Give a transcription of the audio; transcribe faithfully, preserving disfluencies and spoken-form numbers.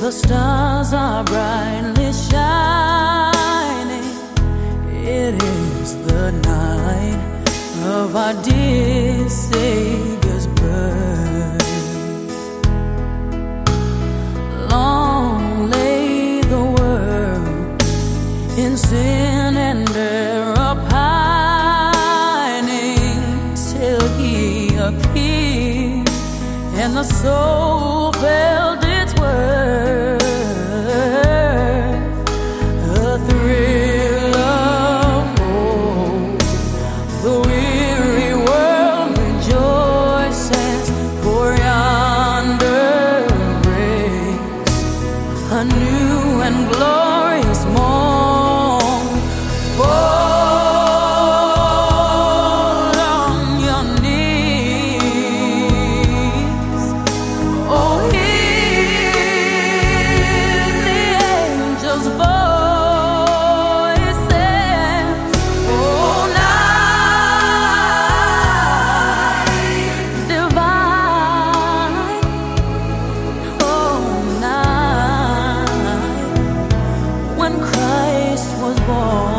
The stars are brightly shining. It is the night of our dear Savior's birth. Long lay the world in sin and error pining, till He appeared and the soul felt its worth. A thrill of hope, the weary world rejoices, for yonder breaks a new and glorious morn. Fall on your knees, oh, hear the angels' voices. Oh, night divine, oh, night when Christ was born.